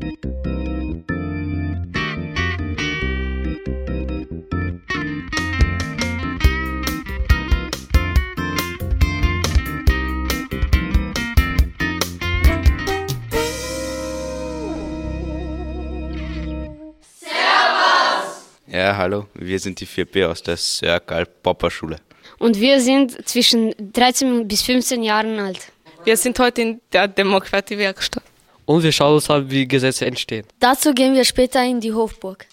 Ja, hallo, wir sind die 4B aus der Sir Karl Popper Schule. Und wir sind zwischen 13 bis 15 Jahren alt. Wir sind heute in der Demokratiewerkstatt. Und wir schauen uns an, wie Gesetze entstehen. Dazu gehen wir später in die Hofburg.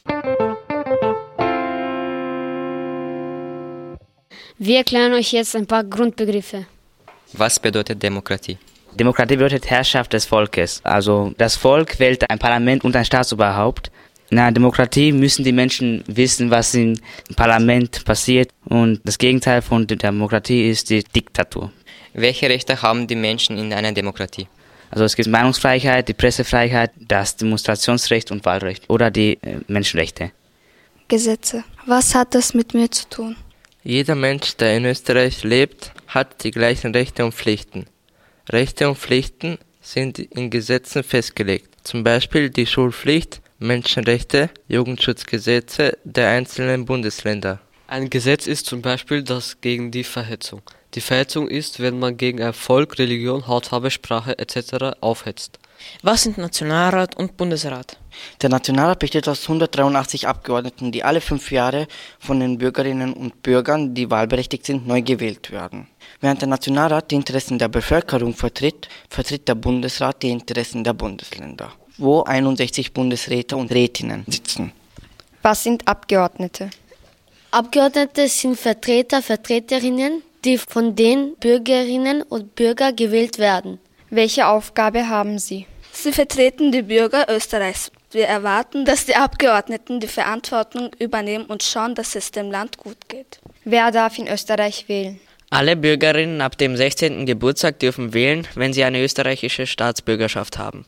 Wir erklären euch jetzt ein paar Grundbegriffe. Was bedeutet Demokratie? Demokratie bedeutet Herrschaft des Volkes. Also das Volk wählt ein Parlament und ein Staatsoberhaupt. In einer Demokratie müssen die Menschen wissen, was im Parlament passiert. Und das Gegenteil von der Demokratie ist die Diktatur. Welche Rechte haben die Menschen in einer Demokratie? Also es gibt Meinungsfreiheit, die Pressefreiheit, das Demonstrationsrecht und Wahlrecht oder die Menschenrechte. Gesetze. Was hat das mit mir zu tun? Jeder Mensch, der in Österreich lebt, hat die gleichen Rechte und Pflichten. Rechte und Pflichten sind in Gesetzen festgelegt. Zum Beispiel die Schulpflicht, Menschenrechte, Jugendschutzgesetze der einzelnen Bundesländer. Ein Gesetz ist zum Beispiel das gegen die Verhetzung. Die Verhetzung ist, wenn man gegen ein Volk, Religion, Hautfarbe, Sprache etc. aufhetzt. Was sind Nationalrat und Bundesrat? Der Nationalrat besteht aus 183 Abgeordneten, die alle 5 Jahre von den Bürgerinnen und Bürgern, die wahlberechtigt sind, neu gewählt werden. Während der Nationalrat die Interessen der Bevölkerung vertritt, vertritt der Bundesrat die Interessen der Bundesländer, wo 61 Bundesräte und Rätinnen sitzen. Was sind Abgeordnete? Abgeordnete sind Vertreter, Vertreterinnen, die von den Bürgerinnen und Bürgern gewählt werden. Welche Aufgabe haben sie? Sie vertreten die Bürger Österreichs. Wir erwarten, dass die Abgeordneten die Verantwortung übernehmen und schauen, dass es dem Land gut geht. Wer darf in Österreich wählen? Alle Bürgerinnen ab dem 16. Geburtstag dürfen wählen, wenn sie eine österreichische Staatsbürgerschaft haben.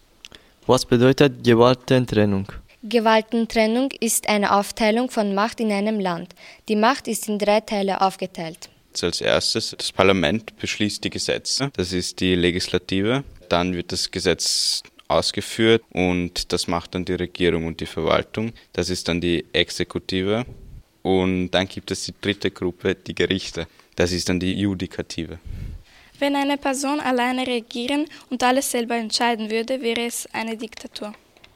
Was bedeutet Gewaltentrennung? Gewaltentrennung ist eine Aufteilung von Macht in einem Land. Die Macht ist in 3 Teile aufgeteilt. Als erstes, das Parlament beschließt die Gesetze, das ist die Legislative. Dann wird das Gesetz ausgeführt und das macht dann die Regierung und die Verwaltung. Das ist dann die Exekutive. Und dann gibt es die 3. Gruppe, die Gerichte. Das ist dann die Judikative. Wenn eine Person alleine regieren und alles selber entscheiden würde, wäre es eine Diktatur.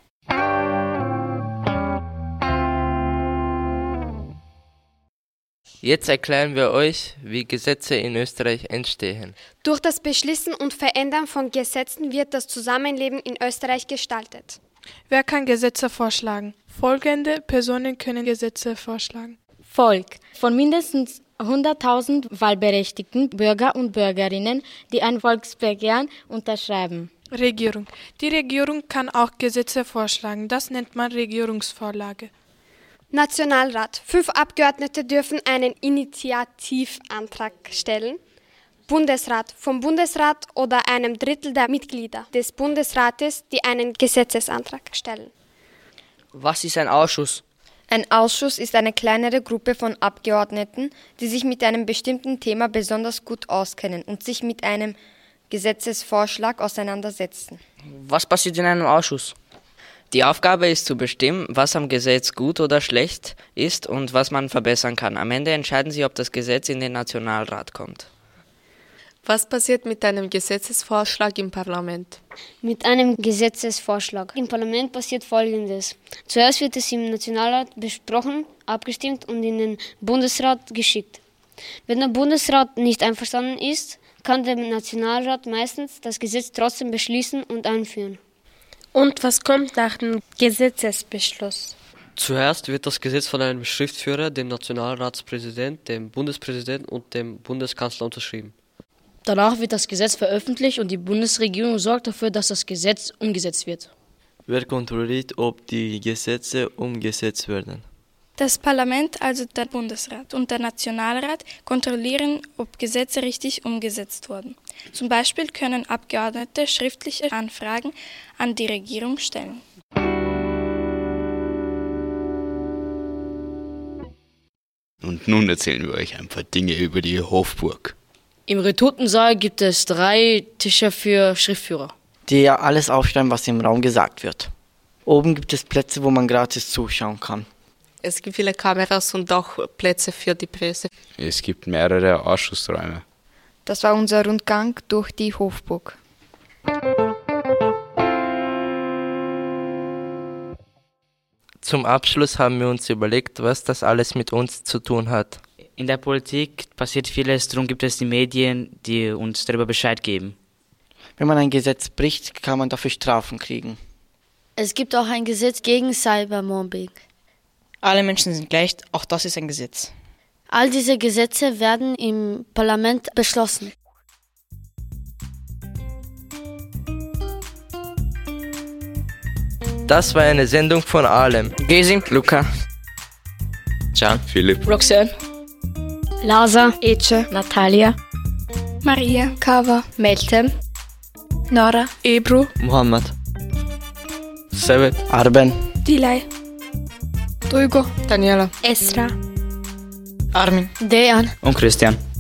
Jetzt erklären wir euch, wie Gesetze in Österreich entstehen. Durch das Beschließen und Verändern von Gesetzen wird das Zusammenleben in Österreich gestaltet. Wer kann Gesetze vorschlagen? Folgende Personen können Gesetze vorschlagen. Volk von mindestens 100.000 wahlberechtigten Bürger und Bürgerinnen, die ein Volksbegehren unterschreiben. Regierung. Die Regierung kann auch Gesetze vorschlagen. Das nennt man Regierungsvorlage. Nationalrat. 5 Abgeordnete dürfen einen Initiativantrag stellen. Bundesrat. Vom Bundesrat oder einem Drittel der Mitglieder des Bundesrates, die einen Gesetzesantrag stellen. Was ist ein Ausschuss? Ein Ausschuss ist eine kleinere Gruppe von Abgeordneten, die sich mit einem bestimmten Thema besonders gut auskennen und sich mit einem Gesetzesvorschlag auseinandersetzen. Was passiert in einem Ausschuss? Die Aufgabe ist zu bestimmen, was am Gesetz gut oder schlecht ist und was man verbessern kann. Am Ende entscheiden sie, ob das Gesetz in den Nationalrat kommt. Was passiert mit einem Gesetzesvorschlag im Parlament? Mit einem Gesetzesvorschlag im Parlament passiert Folgendes. Zuerst wird es im Nationalrat besprochen, abgestimmt und in den Bundesrat geschickt. Wenn der Bundesrat nicht einverstanden ist, kann der Nationalrat meistens das Gesetz trotzdem beschließen und einführen. Und was kommt nach dem Gesetzesbeschluss? Zuerst wird das Gesetz von einem Schriftführer, dem Nationalratspräsident, dem Bundespräsidenten und dem Bundeskanzler unterschrieben. Danach wird das Gesetz veröffentlicht und die Bundesregierung sorgt dafür, dass das Gesetz umgesetzt wird. Wer kontrolliert, ob die Gesetze umgesetzt werden? Das Parlament, also der Bundesrat und der Nationalrat, kontrollieren, ob Gesetze richtig umgesetzt wurden. Zum Beispiel können Abgeordnete schriftliche Anfragen an die Regierung stellen. Und nun erzählen wir euch ein paar Dinge über die Hofburg. Im Retortensaal gibt es 3 Tische für Schriftführer, die ja alles aufschreiben, was im Raum gesagt wird. Oben gibt es Plätze, wo man gratis zuschauen kann. Es gibt viele Kameras und auch Plätze für die Presse. Es gibt mehrere Ausschussräume. Das war unser Rundgang durch die Hofburg. Zum Abschluss haben wir uns überlegt, was das alles mit uns zu tun hat. In der Politik passiert vieles, darum gibt es die Medien, die uns darüber Bescheid geben. Wenn man ein Gesetz bricht, kann man dafür Strafen kriegen. Es gibt auch ein Gesetz gegen Cybermobbing. Alle Menschen sind gleich, auch das ist ein Gesetz. All diese Gesetze werden im Parlament beschlossen. Das war eine Sendung von allem. Gesim, Luca, Can, Philipp, Roxanne, Lasa, Ece, Natalia, Maria, Kava, Meltem, Nora, Ebru, Mohammed, Sevet, Arben, Dilay, Duygu, Daniela, Esra, Armin, Dejan Und Christian.